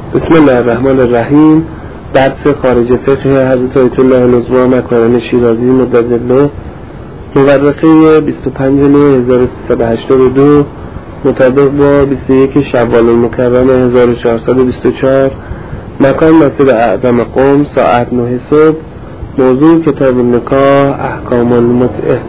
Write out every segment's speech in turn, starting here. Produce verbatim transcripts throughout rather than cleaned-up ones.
بسم الله الرحمن الرحیم. درس خارج فقه حضرت آیت الله نظما مکارم شیرازی مدد الله، مورخه بیست و پنج مه هزار و سیصد و هشتاد و دو مطابق با بیست و یک شوال المکرم هزار و چهارصد و بیست و چهار، مکان مسجد اعظم قم، ساعت نه صبح. موضوع کتاب النکاح، احکام المتعه.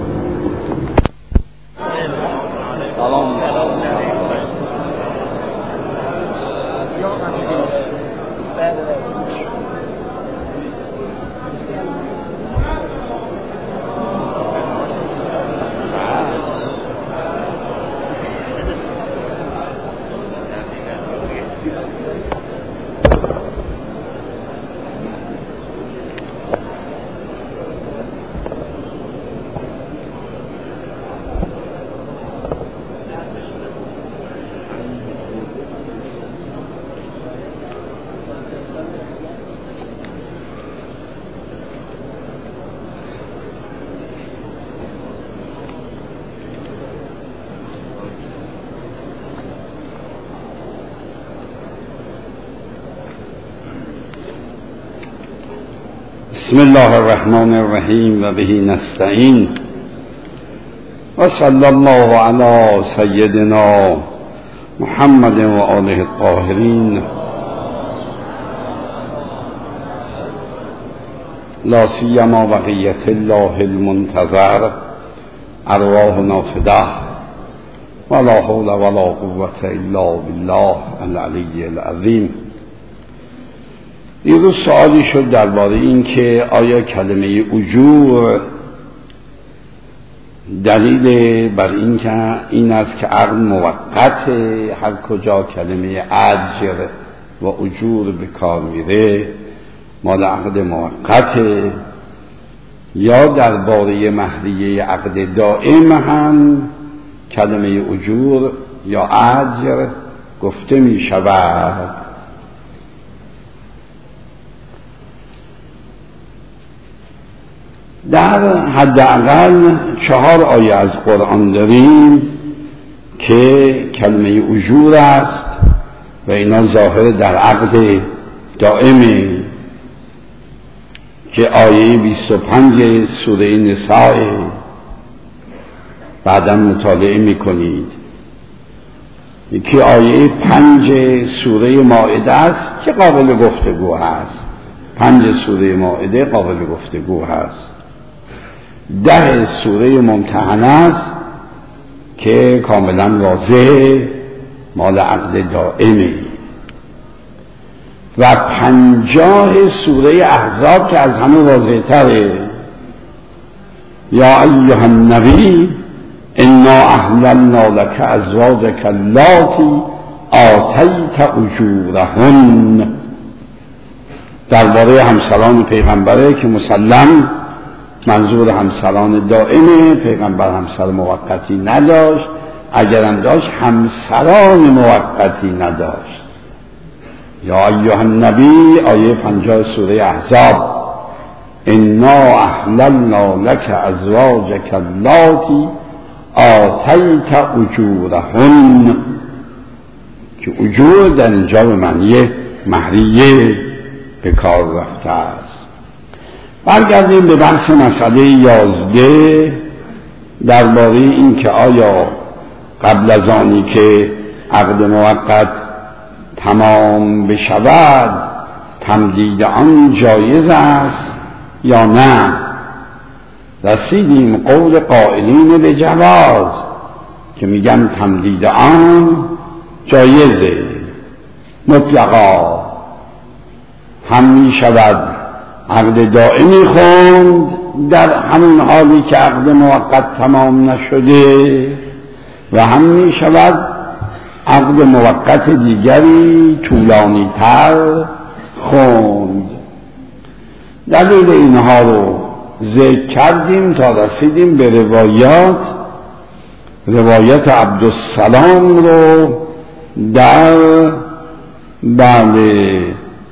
بسم الله الرحمن الرحیم و به نستعین و صلی الله علی سیدنا محمد و آله الطاهرین لا سیما بقیت الله المنتظر ارواحنا فداه ولا حول ولا قوة الا بالله العلی العظیم. یه روز سوالی شد درباره این که آیا کلمه اجور دلیل بر این که این است که عقد موقته، هر کجا کلمه اجر و اجور به کار میره مال عقد موقته، یا درباره مهریه عقد دائم هم کلمه اجور یا اجر گفته می شود. در حداقل چهار آیه از قرآن داریم که کلمه اجور است و اینا ظاهر در عقد دائمه که آیه بیست و پنج سوره نساء بعدا مطالعه میکنید. یکی آیه پنج سوره مائده است که قابل گفتگو هست، پنج سوره مائده قابل گفتگو هست. ده سوره ممتحنه است که کاملا واضح مال عقد دائمه و پنجاه سوره احزاب که از همه واضح تره. یا ایها النبی انا احللنا لك ازواجك اللاتی آتیت اجورهن، درباره همسران پیغمبره که مسلم منظور همسران دائمه. پیغمبر همسر موقتی نداشت، اگرم داشت همسران موقتی نداشت. یا ایها النبی آیه پنجاه سوره احزاب انا احللنا لك ازواجك اللاتی آتیت اجورهن، که اجور در اینجا به معنی مهریه به کار رفته است. برگردیم به بحث مسئله یازده درباره این که آیا قبل از آنی که عقد موقت تمام بشود تمدید آن جایز است یا نه. رسیدیم قول قائلین به جواز که میگن تمدید آن جایزه مطلقا، هم میشود عقد دائمی خوند در همون حالی که عقد موقت تمام نشده و هم می شود عقد موقت دیگری طولانی تر خوند. دلیل اینها رو ذکر کردیم تا رسیدیم به روایات. روایت عبدالسلام رو در بله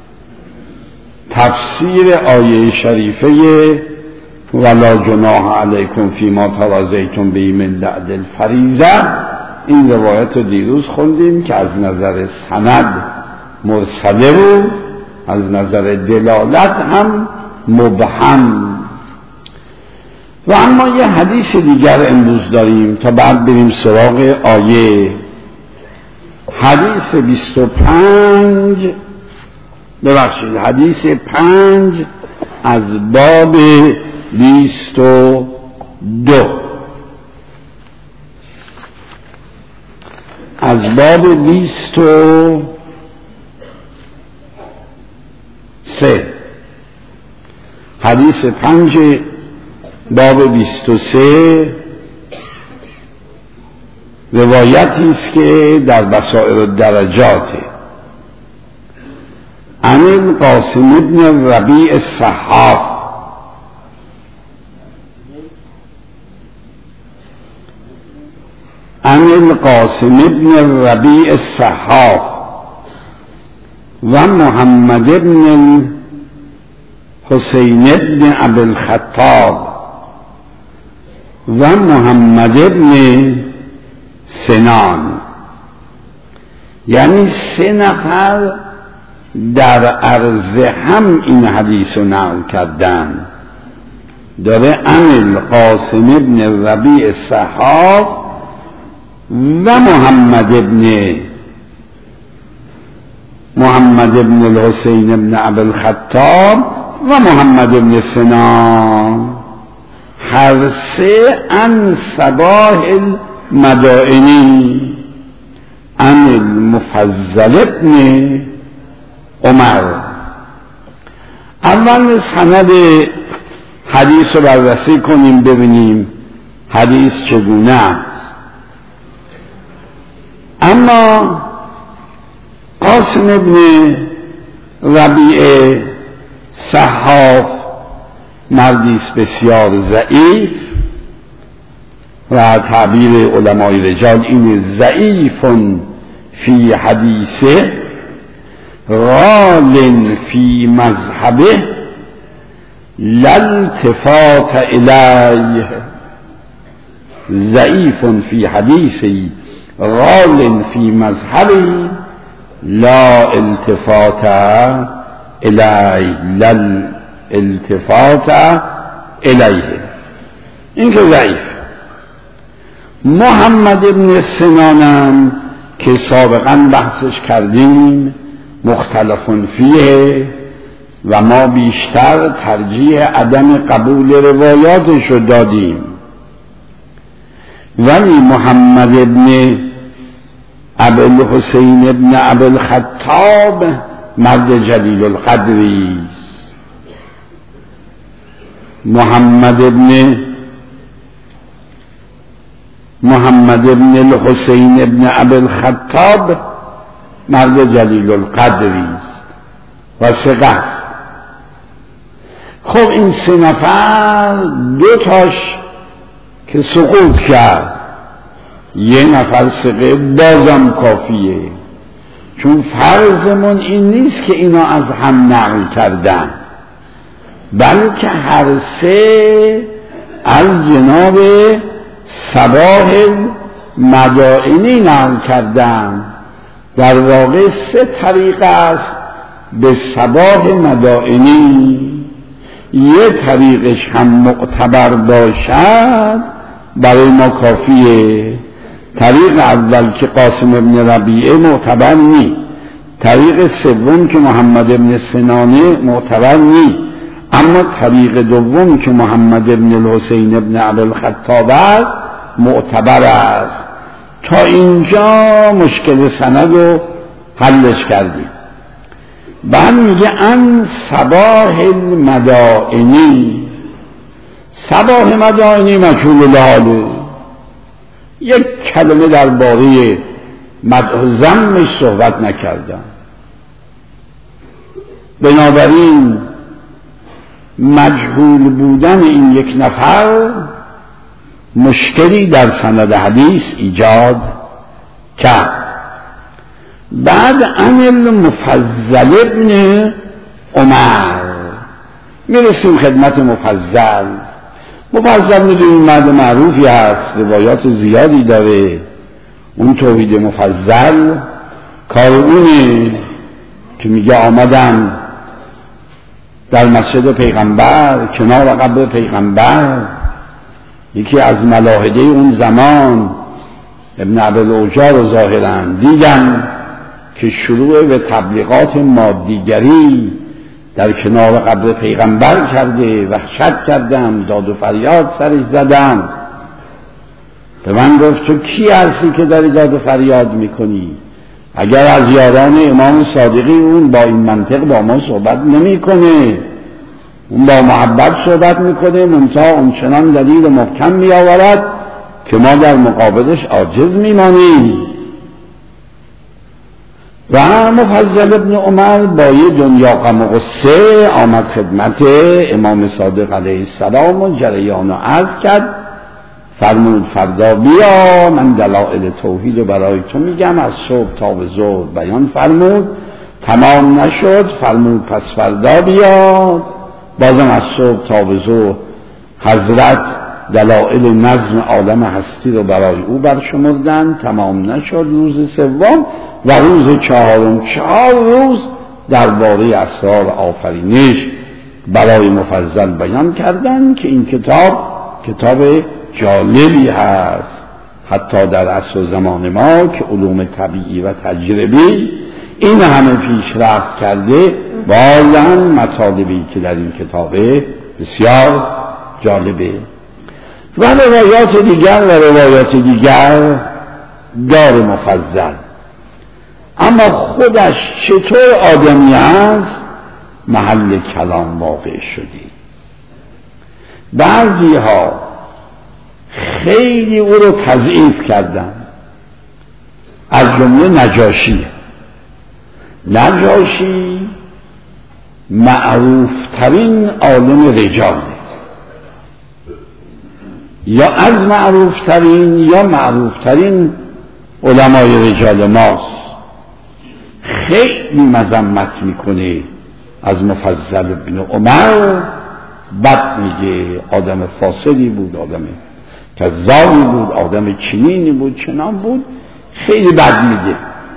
تفسیر آیه شریفه ولا جناح علیکم فیما تراضیتم به من بعد الفریضه، این روایت رو دیروز خوندیم که از نظر سند مرسله بود، از نظر دلالت هم مبهم. و اما یه حدیث دیگر امروز داریم تا بعد بریم سراغ آیه. حدیث بیست و پنج ببخشید حدیث پنج از باب بیست و دو از باب بیست و سه حدیث پنج باب بیست و سه روایتی است که در بصائر الدرجات عن القاسم ابن ربیع الصحاف عن القاسم ابن ربیع الصحاف و محمد ابن حسین ابن ابی الخطاب و محمد ابن سنان، یعنی سه نفر در عرض هم این حدیث رو نقل کردن. داره عن القاسم ابن ربیع الصحاف و محمد ابن محمد ابن الحسین ابن ابی الخطاب و محمد ابن سنان، هر سه عن صباح المدائنی عن المفضل ابن عمر. اول سند حدیث رو بررسی کنیم ببینیم حدیث چگونه است. اما قاسم ابن ربیع صحاف مردی است بسیار ضعیف و تعبیر علمای رجال این ضعیف فی حدیثه غال فی مذهبه لالتفات الیه، ضعیف فی حدیثی غال فی مذهبه لا التفات الیه لل التفات الیه، این که ضعیف. محمد ابن سنانم که سابقا بحثش کردیم مختلف فیه و ما بیشتر ترجیح عدم قبول روایاتش رو دادیم، ولی محمد ابن ابی الحسین ابن ابی الخطاب مرد جلیل القدری است. محمد ابن محمد ابن الحسین ابن ابی الخطاب مرد جلیل القدری است و ثقه است. خب این سه نفر دو تاش که سقوط کرد، یه نفر ثقه بازم کافیه، چون فرضمون این نیست که اینا از هم نقل کردن، بلکه هر سه از جناب صباح مدائنی نقل کردن. در واقع سه طریق است به صباح مدائنی، یه طریقش هم معتبر باشد برای ما کافیه. طریق اول که قاسم ابن ربیعه معتبر نی، طریق سوم که محمد ابن سنانه معتبر نی، اما طریق دوم که محمد ابن الحسین ابن ابی الخطاب است معتبر است. تا اینجا مشکل سند رو حلش کردیم. بعد میگه ان صباح المدائنی، صباح مدائنی مجهول الحاله، یک کلمه درباره مدح و ذمش صحبت نکردم. بنابراین مجهول بودن این یک نفر مشکلی در سند حدیث ایجاد کرد. بعد عن المفضل ابن عمر میرسیم خدمت مفضل. مفضل میدونیم مرد معروفی هست، روایات زیادی داره. اون توحید مفضل کار اونه که میگه آمدم در مسجد پیغمبر کنار قبر پیغمبر، یکی از ملاحده اون زمان ابن عبدالعوجا رو ظاهراً دیدم که شروع به تبلیغات مادیگری در کنار قبر پیغمبر کرده. وحشت کردم، داد و فریاد سرش زدم. به من گفت تو کی هستی که داری داد و فریاد میکنی؟ اگر از یاران امام صادقی، اون با این منطق با ما صحبت نمیکنه، اون با محبت صحبت میکنه، منتها اون چنان دلیل محکم میآورد که ما در مقابلش عاجز میمانیم. و مفضل ابن عمر با یه دنیا غم و غصه آمد خدمت امام صادق علیه السلام و جریان و عرض کرد. فرمود فردا بیا، من دلائل توحید رو برای تو میگم. از صبح تا به ظهر بیان فرمود، تمام نشد. فرمود پس فردا بیا، بازم از صبح تا به ظهر حضرت دلائل نظم عالم هستی رو برای او برشمردن، تمام نشد. روز سوم و روز چهارم چهار روز درباره اسرار آفرینش برای مفضل بیان کردن که این کتاب کتاب جالبی هست، حتی در عصر زمان ما که علوم طبیعی و تجربی این همه پیشرفت کرده، بازن مطالبی که در این کتاب بسیار جالبه. و روایات دیگر و روایات دیگر دار مفضل، اما خودش چطور آدمی است محل کلام واقع شدی. بعضی ها خیلی او رو تضعیف کردن، از جمله نجاشی. نجاشی معروف ترین عالم رجاله، یا از معروف ترین یا معروف ترین علمای رجال ماست. خیلی مذمت میکنه از مفضل بن عمر، بد میگه، آدم فاسدی بود، آدم کذابی بود، آدم چنینی بود، چنان بود، خیلی بد میگه.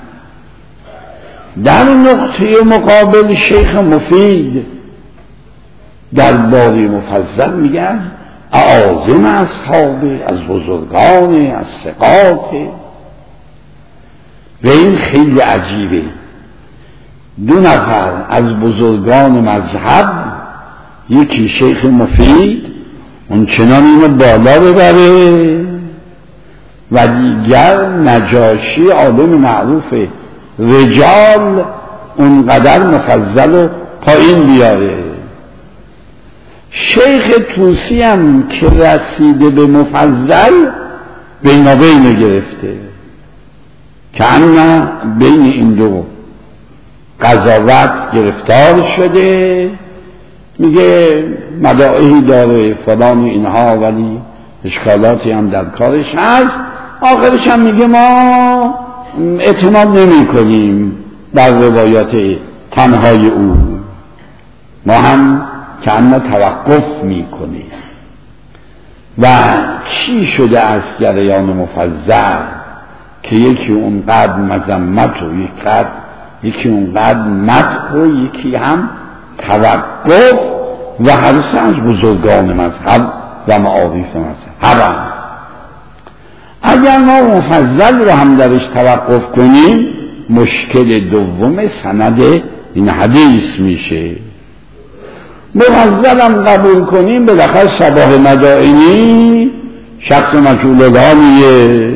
در نقطه مقابل شیخ مفید در باری مفضل میگه از اعاظم اصحابه، از بزرگانه، از ثقاته. و این خیلی عجیبه، دو نفر از بزرگان مذهب، یکی شیخ مفید اون چنان اینو بالا ببره و دیگر نجاشی عالم معروف رجال اونقدر مفضل و پایین بیاره. شیخ توسی هم که رسیده به مفضل بینابین گرفته، که انا بین این دو قضاوت گرفتار شده، میگه مدائحی داره فلان اینها، ولی اشکالاتی هم در کارش هست. آخرش هم میگه ما اعتماد نمی کنیم بر روایات تنهای او، ما هم که انا توقف میکنیم. و چی شده از جریان مفضل که یکی اونقدر مذمت و یکی یکی اونقدر مدح و یکی هم توقف و هر سه از بزرگان مذهب و معارف مذهب هم. اگر ما مفضل رو هم درش توقف کنیم، مشکل دوم سند این حدیث میشه. مفضل هم قبول کنیم، بالاخره صباح مدائنی شخص مجهول الحالیه.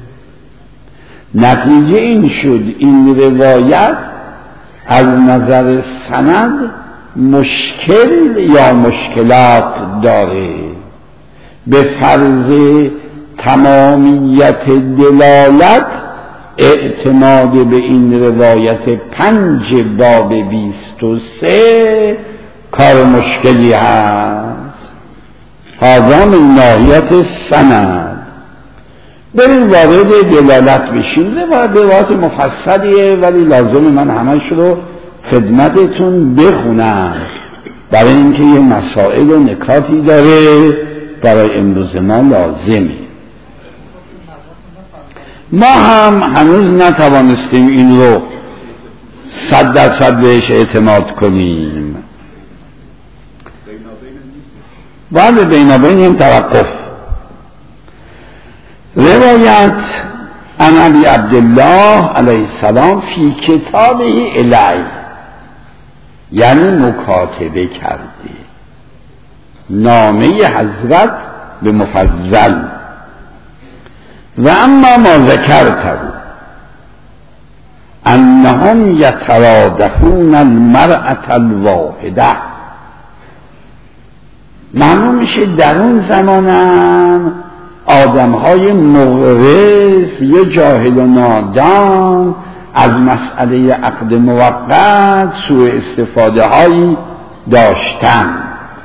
نتیجه این شد این روایت از نظر سند مشکل یا مشکلات داره. به فرض تمامیت دلالت اعتماد به این روایت پنج باب بیست و سه کار مشکلی هست. هذا من ناحیت سند. بریم وارد دلالت بشیم. روایت مفصلیه ولی لازم من همش رو خدمتتون بخونم، برای اینکه یه مسائل و نکاتی داره برای امروز ما لازمه. ما هم هنوز نتوانستیم این رو صد درصد بهش اعتماد کنیم. بعد بینابین این توقف. روایت عن علی عبدالله علیه السلام فی کتابه الی، یعنی مکاتبه کرده نامه حضرت به مفضل. و اما ما ذکرته انهم یترادفون المرأة الواحده، معلوم میشه در اون زمانم آدمهای مغرض یا جاهل و نادان از مسئله عقد موقت سوء استفاده هایی داشتند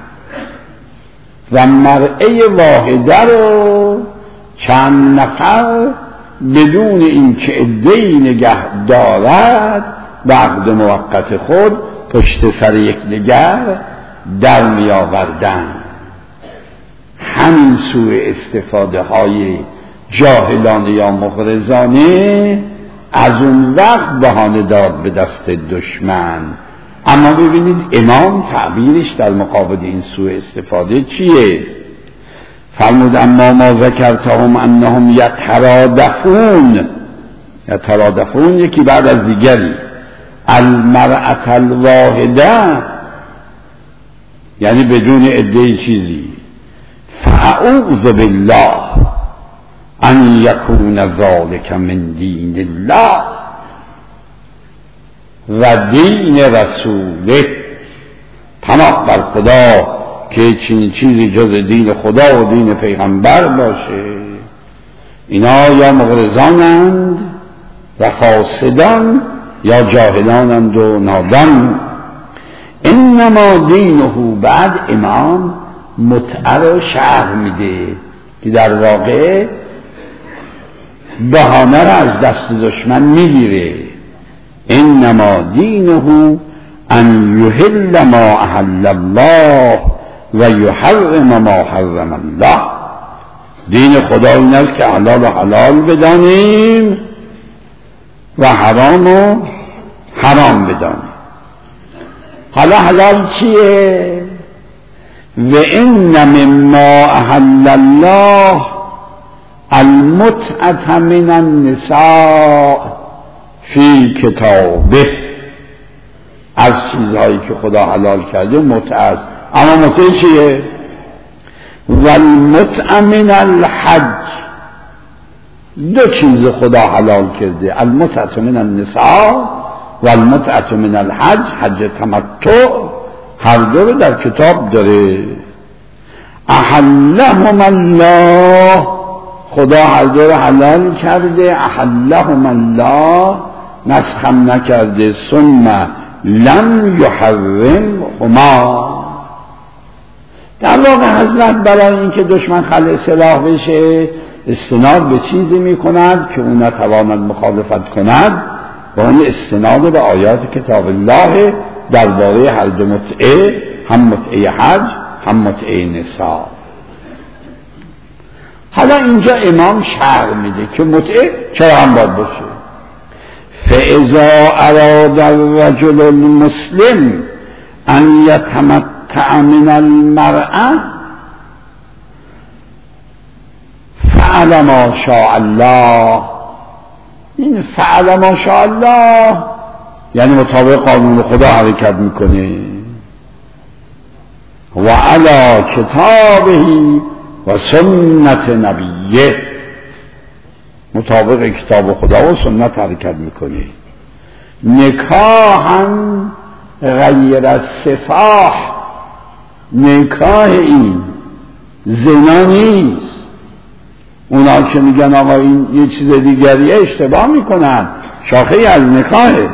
و مرأة واحده رو چند نفر بدون اینکه عده‌ای نگه دارد به عقد موقت خود پشت سر یک دیگر در می آوردند. همین سوء استفاده های جاهلانه یا مغرضانه از اون وقت بهانه داد به دست دشمن. اما ببینید امام تعبیرش در مقابل این سوء استفاده چیه؟ فرمود اما ما ذکرتهم انهم یترادفون، یترادفون یکی بعد از دیگری، المرأة الواحده یعنی بدون عده چیزی، فاعوذ بالله ان یکون ذلک من دین الله و دین رسوله، پناه بر خدا که چنین چیزی جز دین خدا و دین پیغمبر باشه. اینا یا مغرضانند و فاسدان یا جاهلانند و نادان. انما دینه، بعد امام متعه رو شرح میده که در واقع بهانه را از دست دشمن میگیره. انما دینه ان یحل ما احل الله و یحرم ما حرم الله، دین خدا این است که حلال و حلال بدانیم و حرام و حرام بدانیم. حالا حلال چیه؟ و ان مما احل الله المتعة من النساء فی کتابه، از چیزهایی که خدا حلال کرده متعه است. اما متعه چیه؟ و المتعة من الحج، دو چیز خدا حلال کرده، المتعة من النساء و المتعة من الحج، حج تمتع، هر دو در کتاب داره. احلهم الله، خدا هر دو رو حلال کرده، احلهم الله، نسخم نکرده، ثم لم یحرم هما. در واقع حضرت برای اینکه دشمن خلع سلاح بشه استناد به چیزی می کند که اون نتواند مخالفت کند و اون استناد به آیات کتاب الله درباره هر دو متعه، هم متعه حج هم متعه نساء. حالا اینجا امام شرح میده که متعه چرا هم باید باشه. فاذا اراد الرجل المسلم ان یتمتع من المرأة فعل ما شاء الله، این فعل ما شاء الله یعنی مطابق قانون خدا حرکت میکنه. و علی کتابه و سنت نبیه، مطابق کتاب خدا و سنت حرکت میکنه. نکاحا غیر سفاح، نکاح این زنا نیست. اونا که میگن آقا این یه چیز دیگریه اشتباه میکنن، شاخه از نکاحه.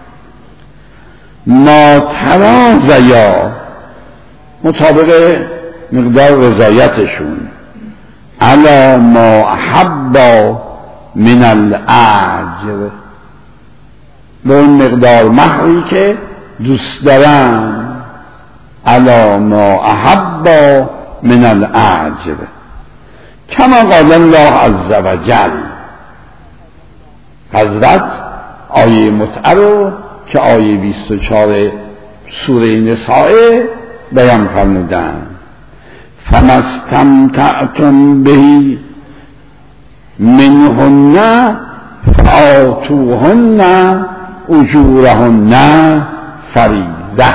ما ترازیا، مطابق مقدار رضایتشون، علی ما احب من الاجر، به اون مقدار مهری که دوست دارن، علی ما احب من الاجر، کما قال الله عز وجل. حضرت آیه متعه رو که آیه بیست و چهار سوره نساء بیان فرمودن. فما استمتعتم به منهن فآتوهن اجورهن فریضة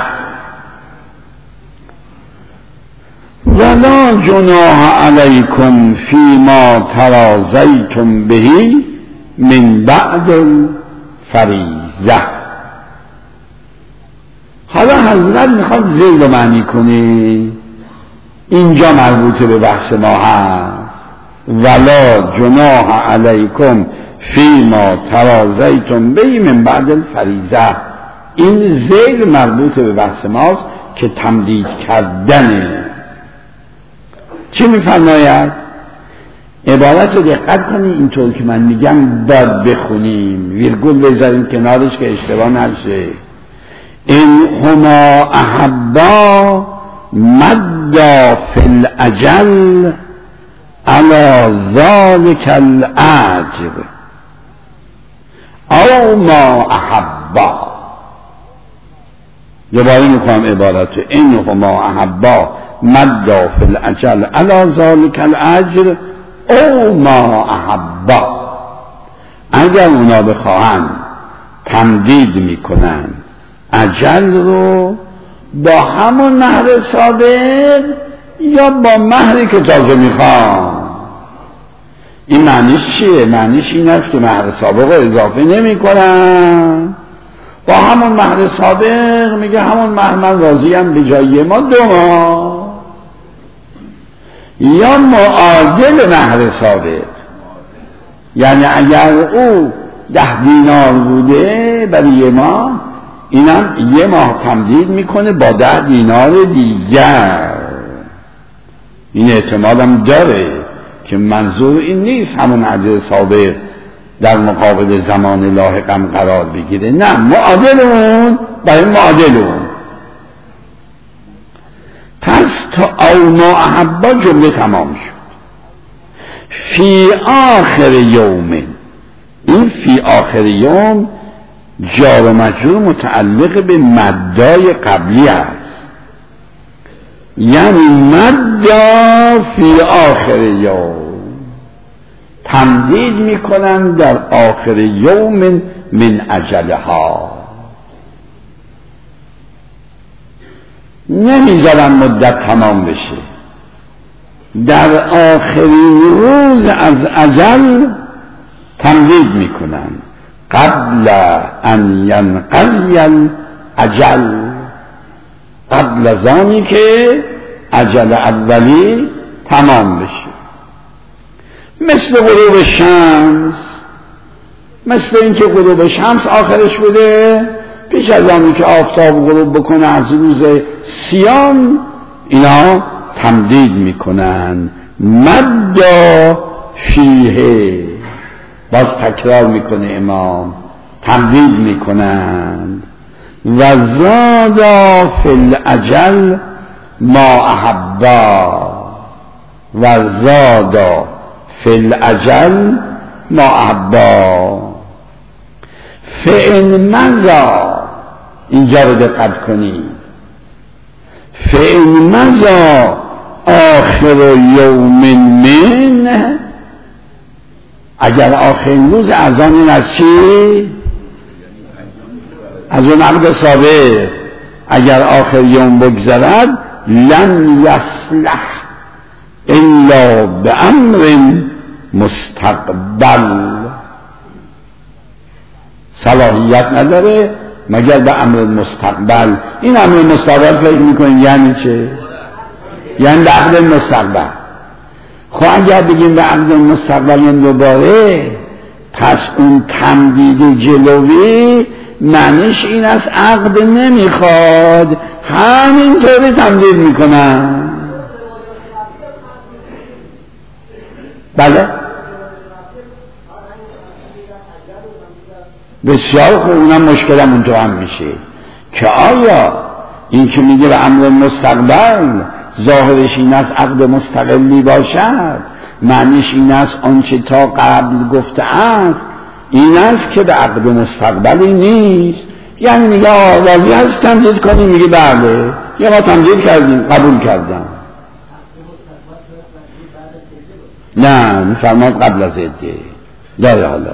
ولا جناح علیکم فیما تراضیتم به من بعد الفریضة. حالا حضرت میخواد ذیل رو معنی کنه، اینجا مربوطه به بحث ما هست. ولا جناح علیکم فیما تراضیتم به من بعد الفریضة، این ذیل مربوطه به بحث ماست که تمدید کردنه. چی میفرماید؟ عبارت رو دقت کنید، اینطور که من میگم باید بخونیم، ویرگول بذاریم کنارش که اشتباه نشه. این هما احبا مدا فی الاجل علی ذلک الاجر او ما احبا. دوباره میکنم عبارت رو. این هما احبا مدا فی الاجل علی ذلک الاجر او ما احبا. اگر اونا بخواهن تمدید میکنن اجل رو با همون مهر سابق یا با مهری که تازه میخوان. این معنیش چیه؟ معنیش این است که مهر سابق رو اضافه نمی کنن، با همون مهر سابق میگه همون مهر من راضیم به جای ما دو ماه، یا معادل مهر سابق. یعنی اگر او ده دینار بوده برای یه ماه، اینم یه ماه تمدید میکنه با ده دینار دیگر. این احتمالم داره که منظور این نیست همون عدد سابق در مقابل زمان لاحقم قرار بگیره، نه، معادل اون برای معادل اون. پس تا او ما احبا جمله تمام شد. فی آخر یوم، این فی آخر یوم جار و مجرور متعلق به مدای قبلی است، یعنی مدا فی آخر یوم، تمدید میکنن در آخر یوم من اجلها، نمیذارن مدت تمام بشه، در آخرین روز از اجل تمدید میکنن قبل ان ینقضی الاجل، قبل از آنی که اجل اولی تمام بشه. مثل غروب شمس، مثل اینکه غروب شمس آخرش بوده، پیش از آنی که آفتاب غروب بکنه از روز سیام، اینا تمدید میکنن مدا فیه. باز تکرار میکنه امام، تمدید میکنن و زادا فی الاجل ما احبا، و زادا فی الاجل ما احبا. فئن مزا، اینجا رو دقت کنید، فئن مزا آخر یوم من، اگر آخرین روز از آن این از چی؟ از اون عقد سابق، اگر آخر یوم بگذرد لن یصلح الا به امر مستقبل، صلاحیت نداره مگر به امر مستقبل. این امر مستقبل فکر میکنین یعنی چه؟ یعنی به عقد مستقبل. خب اگر بگیم به عقد مستقبل دوباره، پس اون تمدید جلوی معنیش این است عقد نمیخواد، همینطوری تمدید میکنن. بله بسیار خوب، اونم مشکلم اون تو هم میشه که آیا این که میگه به امر مستقبل ظاهرش این است عقد مستقلی باشد، معنیش این است آنچه تا قبل گفته است این است که به عقد مستقبلی نیست، یعنی میگه راضی هست تمدید کنیم؟ میگه بله. یا ما تمدید کردیم، قبول کردم. نه، میفرماد قبل از عده داره. حالا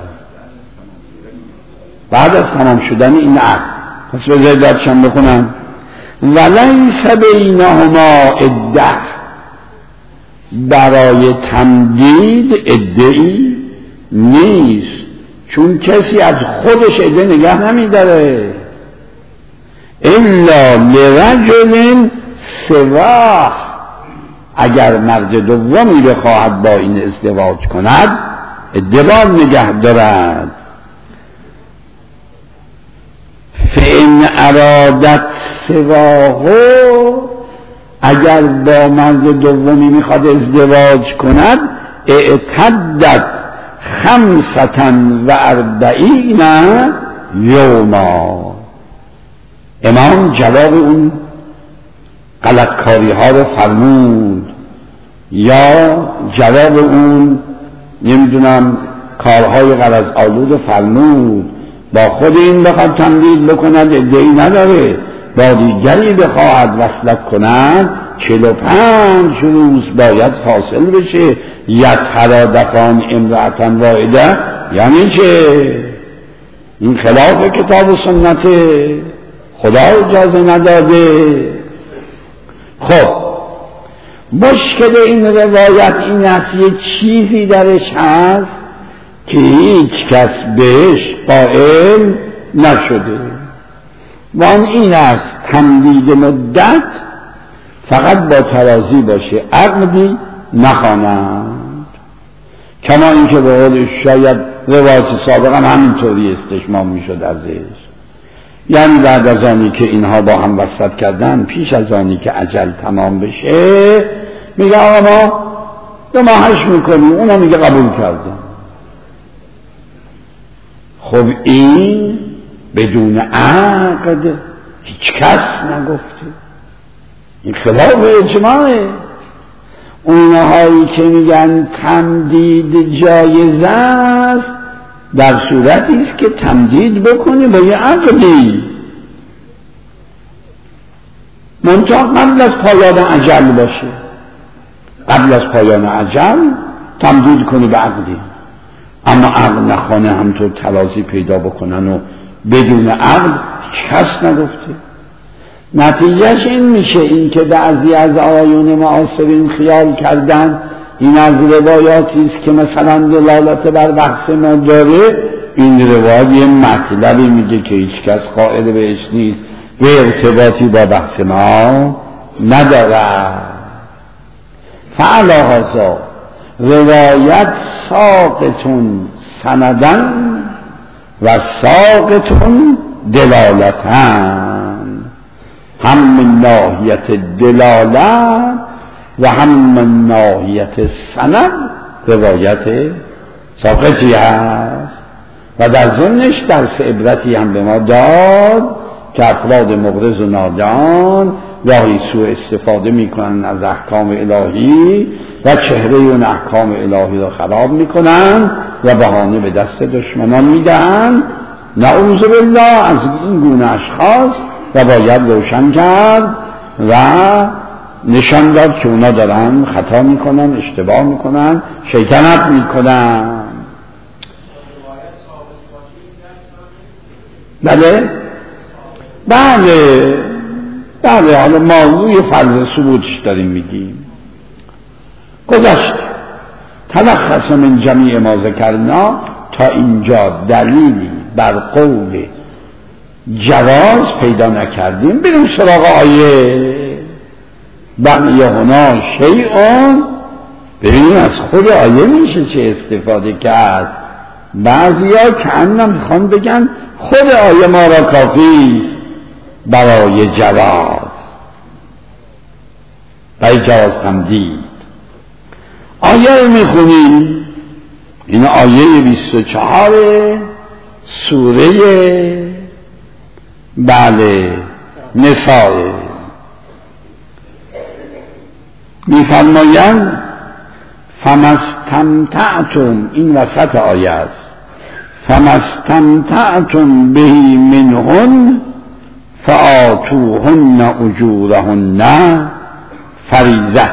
بعد از تمام شدن این عقد. پس بذارید درشم بخونم. ولیس بینهما عده، برای تمدید عده‌ای نیست، چون کسی از خودش عده نگه نمی‌داره. الا لرجل سواه، اگر مرد دومی بخواهد با این ازدواج کند عده باید نگه دارد. فإن ارادت سواه، اگر با مرد دومی میخواد ازدواج کند اعتدت خمسةً و اربعین یوما. امام جواب اون غلطکاری ها رو فرمود، یا جواب اون نمیدونم کارهای غرض آلود رو فرمود. با خود این بخواد تمدید بکند ادعی نداره، با دیگری بخواهد وصلت کند چهل و پنج روز باید فاصل بشه. یترادفان امرأة واحده، یعنی چه؟ این خلاف کتاب و سنت، خدا اجازه نداده. خب مشکل این روایت این است یه چیزی درش هست که هیچ کس بهش قائل نشده، و آن این است تمدید مدت فقط با ترازی باشه، عقدی نخوانند. کما اینکه به قول شاید روایت سابقا همینطوری استشمام میشد ازش، یعنی بعد از آنی که اینها با هم وصلت کردن، پیش از آنی که اجل تمام بشه میگه آقا ما دو ماهش میکنیم، اونا میگه قبول کردم. خب این بدون عقد هیچ کس نگفته، این خلاف اجماعه. اونهایی که میگن تمدید جایز است در صورتی است که تمدید بکنه با یه عقدی، منتها قبل از پایان اجل باشه. قبل از پایان اجل تمدید کنه به عقدی، اما عقد نخوانه همطور تلازی پیدا بکنن و بدون عقد کس نگفته. نتیجهش این میشه این که بعضی از آیون معاصرین خیال کردن این از روایاتی است که مثلا دلالت بر بحث ما داره. این روایت یه مطلبی میگه که هیچ کس قائل بهش نیست، به ارتباطی با بحث ما نداره. فعلا هذا روایت ساقتون سندن و ساقتون دلالتن، هم من ناحیت دلالت و هم من ناحیت سند روایت ساقطی هست. و در ضمنش درس عبرتی هم به ما داد که افراد مغرض و نادان گاهی سوء استفاده میکنن از احکام الهی و چهره اون احکام الهی را خراب میکنن و بهانه به دست دشمنان میدن. نعوذ بالله از این گونه اشخاص و باید روشن کرد و نشان داد که اونا دارن خطا میکنن، اشتباه میکنن، شیطنت میکنن. بله بله بله حالا ما روی فرض ثبوتش داریم میگیم. گذشت تلخص من جمیع ما ذکرنا، تا اینجا دلیلی بر قول جواز پیدا نکردیم. بریم سراغ آیه. بقیه هنا شیئون، ببینیم از خود آیه میشه چه استفاده کرد. بعضی ها که انم میخوان بگن خود آیه ما را کافی برای جواز، برای جواز تمدید. آیه میخونیم، این آیه بیست و چهار سوره بله نساء. میفرمایند فمستمتعتم، این وسط آیه است، فما استمتعتم به منهن فآتوهن اجورهن فریضه.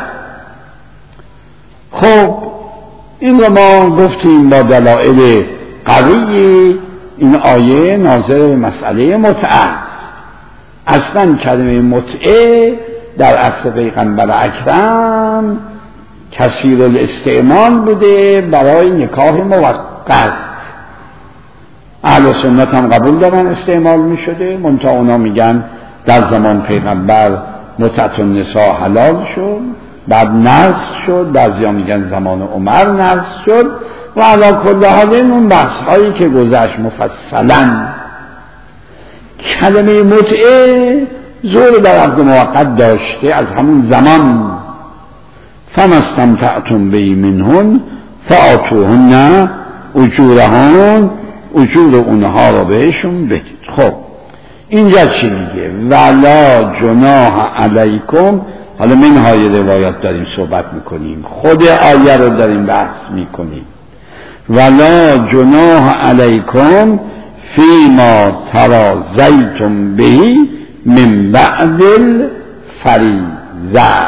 خب این رو ما گفتیم با دلایل قوی. این آیه ناظر به مسئله متعه است. اصلا کلمه متعه در عصر پیغمبر اکرم کثیر الاستعمال بوده برای نکاح موقت. اهل سنت هم قبول دارن استعمال می شده، منتها اونا میگن در زمان پیغمبر متعه النساء حلال شد، بعد نسخ شد، بعضیا میگن زمان عمر نسخ شد و علی کل حال اون بحث هایی که گذشت مفصلا. کلمه متعه زور در عقد موقت داشته از همون زمان. فما استمتعتم به منهن فآتوهن اجورهن، اجور اونها رو بهشون بدید. خب اینجا چی میگه؟ ولا جناح علیکم. حالا منهای روایات داریم صحبت میکنیم، خود آیه رو داریم بحث میکنیم. ولا جناح علیکم فیما تراضیتم به من بعد الفریضه.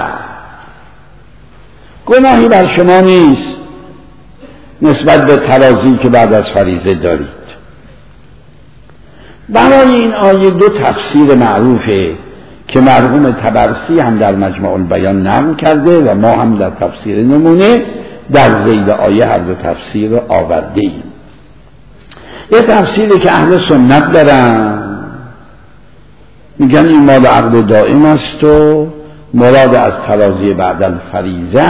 گناهی بر شما نیست نسبت به تراضی که بعد از فریضه دارید. برای این آیه دو تفسیر معروفه که مرحوم طبرسی هم در مجمع البیان نقل کرده و ما هم در تفسیر نمونه در ذیل آیه هر دو تفسیر رو آورده ایم. یه تفسیری که اهل سنت دارن میگن این مال عقد دائم است و مراد از تراضی بعد الفریضه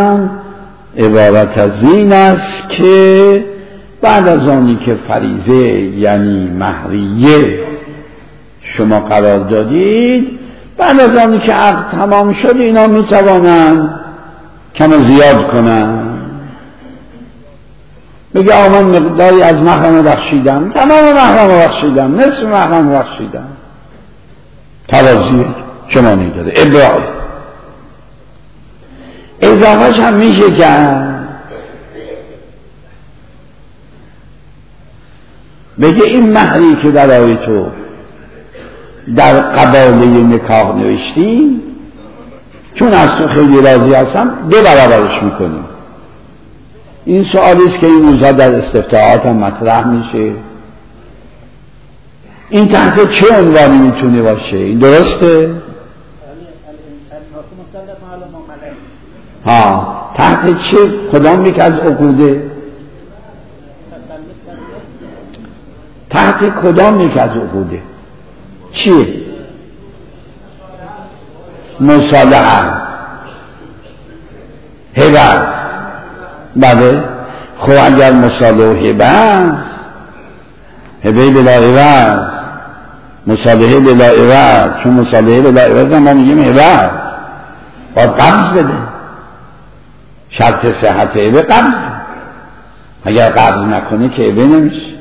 عبارت از این است که بعد از آنی که فریضه یعنی مهریه شما قرار دادید، بعد از آنی که عقد تمام شد اینا میتوانن کم زیاد کنن. بگه آمن مقداری از محرم بخشیدم، تمام محرم بخشیدم، نصف محرم بخشیدم. تراضی شما نیداره ابراهی اضافهش هم میشه کرد. بگه این مهری که برای تو در قباله نکاح نوشتی چون از تو خیلی راضی هستم دو برابرش میکنیم. این سوالی است که این روزها در استفتاحات هم مطرح میشه. این تحت چه عنوانی میتونه باشه؟ این درسته؟ ها تحت چه کدام یک از عقوده؟ تحت کدام یک از عقوده؟ چیه؟ مصالحه هبه است. بله خب اگر مصالحه هبه است، هبه بلا عوض، مصالحه بلا عوض، چون مصالحه بلا عوض ما میگیم هبه است، باید قبض بده. شرط صحت هبه قبض، اگر قبض نکنه که هبه نمیشه.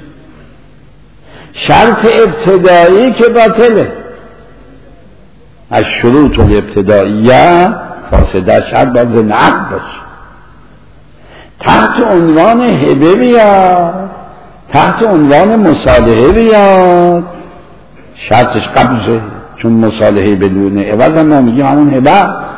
شرط ابتدایی که باطله، از شروط الابتدائیه فاسده، شرط باید نقد باشه. تحت عنوان هبه بیاد، تحت عنوان مصالحه بیاد، شرطش قبضه، چون مصالحه بدون عوض هم ما میگیم همون هبه است.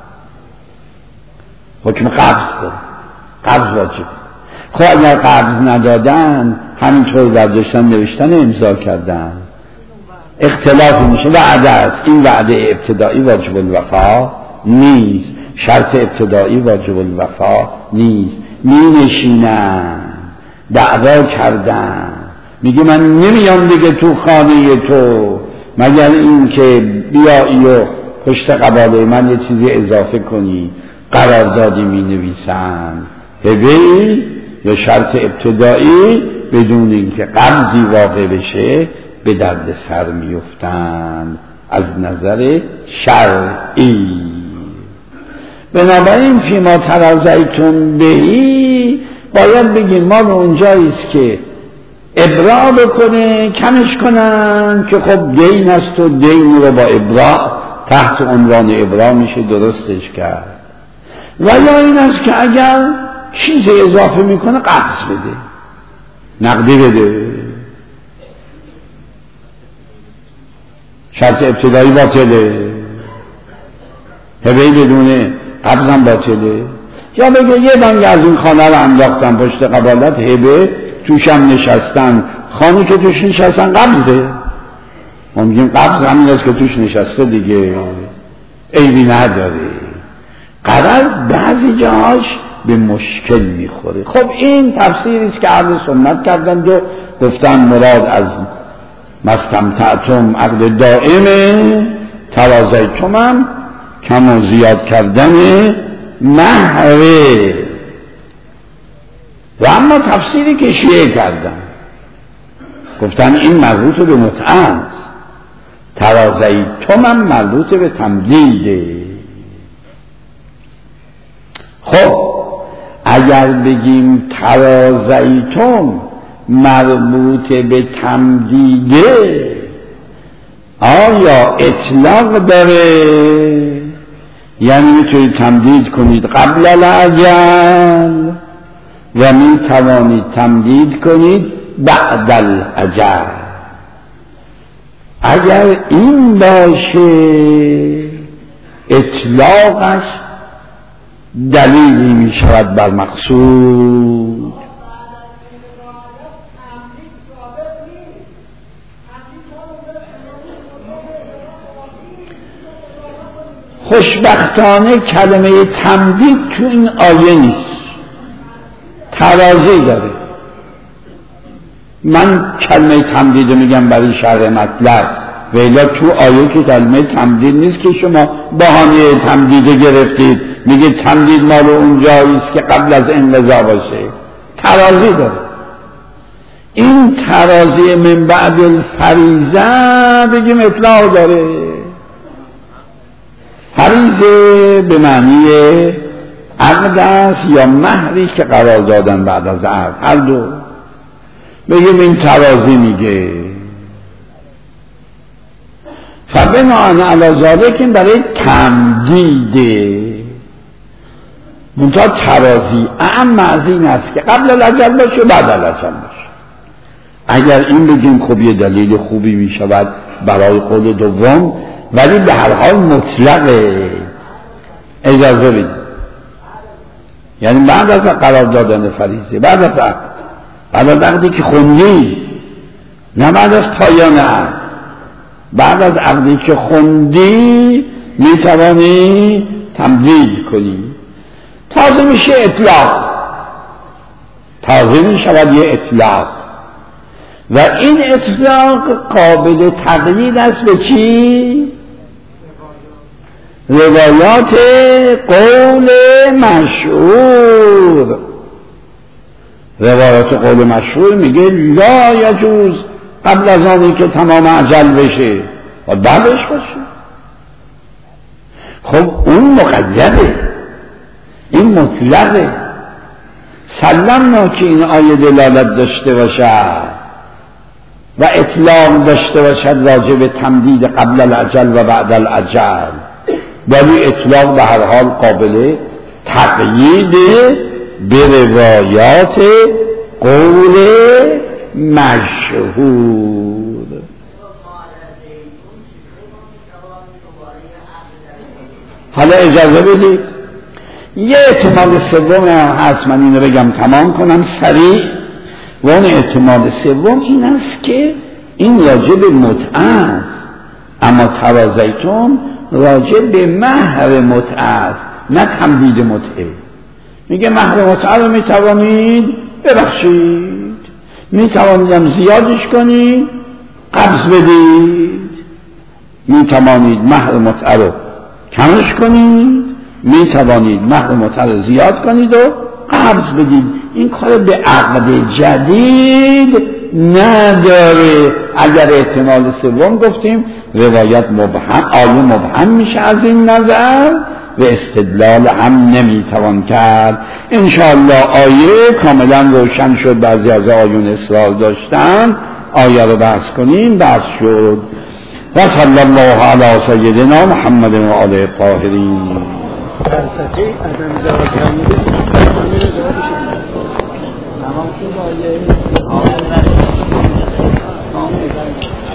حکم قبض داره، قبض واجب. خب اگر قبض ندادن همینطور برداشتن نوشتن امضا کردن، اختلاف میشه. وعده است، این وعده ابتدایی واجب الوفا نیست، شرط ابتدایی واجب الوفا نیست. می نشینن دعوا کردن، میگه من نمیام دیگه تو خانه تو مگر این که بیایی و پشت قباله من یه چیزی اضافه کنی. قراردادی می نویسن، هبه‌ای یا شرط ابتدایی بدون اینکه قبضی واقع بشه به درد سر میفتن از نظر شرعی. بنابراین فیما تراضیتم بهی باید بگیم ما به اونجاییست که ابراء بکنه، کمش کنن که خب دین است و دین رو با ابراء تحت عنوان ابراء میشه درستش کرد. و یا این است که اگر چیز اضافه میکنه قبض بده. نقدی بده. شرط ابتدایی باطله، هبه بدون قبضم باطله. یا بگه یه بانگ از این خانه رو انداختن پشت قبالت، هبه توشم نشستن، خانه که توش نشستن قبضه. ما میگیم قبض همین است که توش نشسته دیگه، عیبی نداره. قرض بعضی جاهاش به مشکل میخوره. خب این تفسیری است که اهل سنت کردند و گفتن مراد از مستمتعتم عقد دائمه، توازیتم هم کم و زیاد کردن مهره. و اما تفسیری که شیعه کردن گفتن این مربوط به متعه است، توازیتم هم مربوط به تمدیده. خب اگر بگیم توازیتم مربوط به تمدیده، آیا اطلاق داره؟ یعنی میتونید تمدید کنید قبل الاجل و میتوانید تمدید کنید بعد الاجل. اگر این باشه اطلاقش دلیلی می شود بر مقصود. خوشبختانه کلمه تمدید تو این آیه نیست، ترازی داره. من کلمه تمدید رو میگم برای شرح مطلب، ویلا تو آیه که کلمه تمدید نیست که شما بهانه تمدید گرفتید میگه تمدید مال اونجاییست که قبل از انقضا باشه. ترازی داره. این ترازی من بعد الفریضه بگیم اطلاق داره. فریضه به معنی عقد است یا مهری که قرار دادن بعد از عقد، هر دو. بگیم این ترازی میگه. فبناء علی ذلک این برای تمدیده. منتها ترازی اعم از این است که قبل الاجل باشه بعد الاجل باشه. اگر این بگیم خب یه دلیل خوبی می شود برای قول دوم، ولی به هر حال مطلقه. اجازه بدید، یعنی بعد از قرار دادن فریضه، بعد از عقد، بعد از عقدی که خوندی، نه بعد از پایان عقد، بعد از عقدی که خوندی می توانی تمدید کنی. تازه میشه اطلاق، تازه می شود یه اطلاق و این اطلاق قابل تقیید است به چی؟ روایات قول مشهور. روایات قول مشهور میگه لا یجوز قبل از آنی که تمام اجل بشه و بعدش باشه. خب اون مقیده، این مطلقه. سلمنا که این آیه دلالت داشته باشد و اطلاق داشته باشد راجع به تمدید قبل الاجل و بعد الاجل، ولی اطلاق به هر حال قابل تقیید به روایات قول مشهور. حالا اجازه بدید یه احتمال سوم هست، من اینو بگم تمام کنم سریع. و اون احتمال سوم این است که این راجع به متعه است، اما توازیتم راجع به مهر متعه است، نه تمدید متعه. میگه مهر متعه رو میتوانید ببخشید، میتوانیدم زیادش کنید، قبض بدید، میتوانید مهر متعه رو کمش کنید، میتوانید مهر متعه رو زیاد کنید و قبض بدید. این کار به عقد جدید نداره. اگر احتمال سوم گفتیم روایت مبهم، آیه مبهم میشه از این نظر و استدلال هم نمیتوان کرد. انشاءالله آیه کاملا روشن شد. بعضی از آیون اصرار داشتن آیه رو بحث کنیم، بحث شد. و صلی الله علی سیدنا محمد و آله الطاهرین. تمام شد آیه